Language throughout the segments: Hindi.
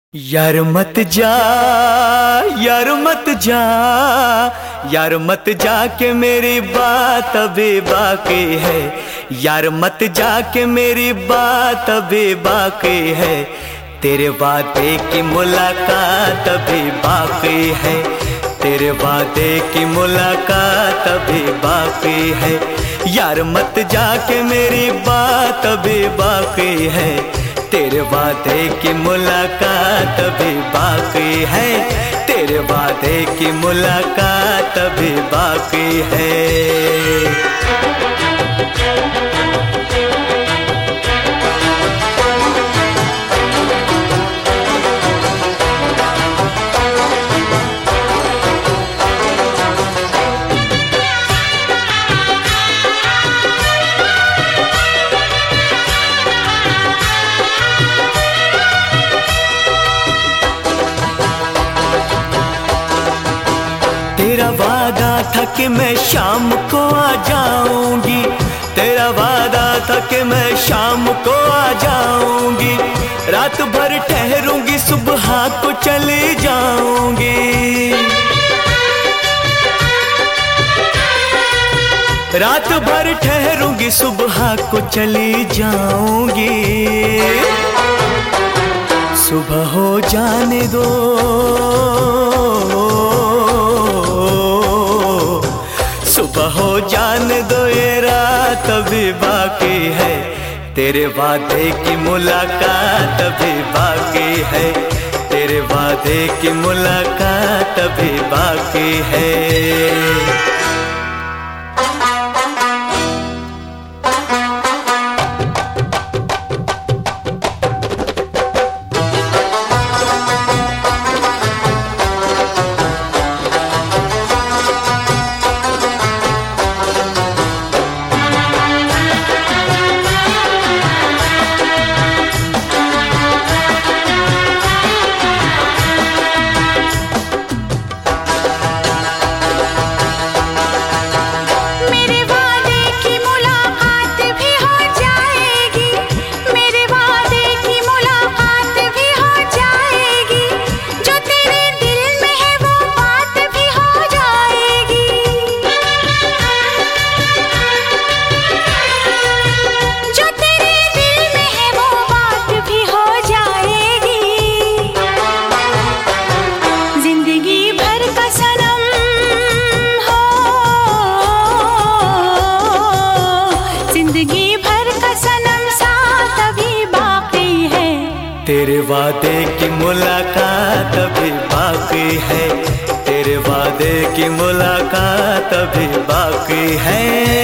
यार मत जा, यार मत जा, यार मत जा के मेरी बात अभी बाकी है। यार मत जा के मेरी बात अभी बाकी है। तेरे वादे की मुलाकात अभी बाकी है। तेरे वादे की मुलाकात अभी बाकी है। यार मत जा के मेरी बात अभी बाकी है। तेरे वादे की मुलाकात अभी बाकी है। तेरे वादे की मुलाकात अभी बाकी है। तेरा वादा था कि मैं शाम को आ जाऊंगी। तेरा वादा था कि मैं शाम को आ जाऊंगी। रात भर ठहरूंगी, सुबह को चली जाऊंगी। रात भर ठहरूंगी, सुबह को चली जाऊंगी। सुबह हो जाने दो, सुबह हो जाने दो, ये रात अभी बाकी है। तेरे वादे की मुलाकात अभी बाकी है। तेरे वादे की मुलाकात अभी बाकी है। तेरे वादे की मुलाकात अभी बाकी है। तेरे वादे की मुलाकात अभी बाकी है।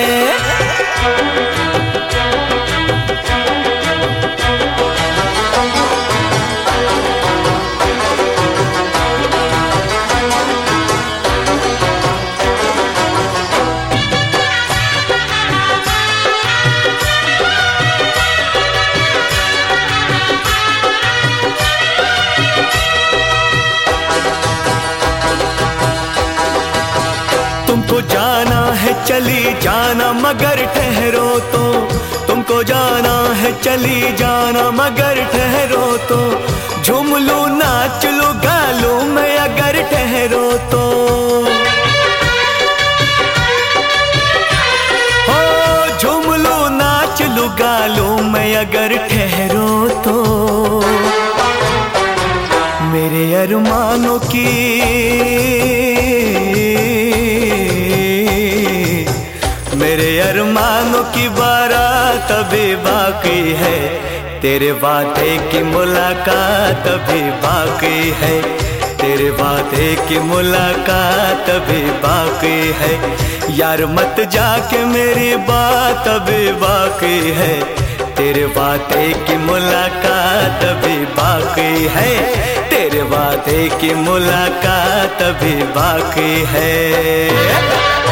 तुमको जाना है चली जाना, मगर ठहरो तो। तुमको जाना है चली जाना, मगर ठहरो तो। झूम लूं नाच लूं गा लूं मैं अगर ठहरो तो। हो झूम लूं नाच लूं गा लूं मैं अगर ठहरो तो। मेरे अरमानों की, मेरे अरमानों की बारात अभी बाकी है। तेरे वादे की मुलाकात अभी बाकी है। तेरे वादे की मुलाकात अभी बाकी है। यार मत जाके मेरी बात अभी बाकी है। तेरे वादे की मुलाकात अभी बाकी है। तेरे वादे की मुलाकात अभी बाकी है।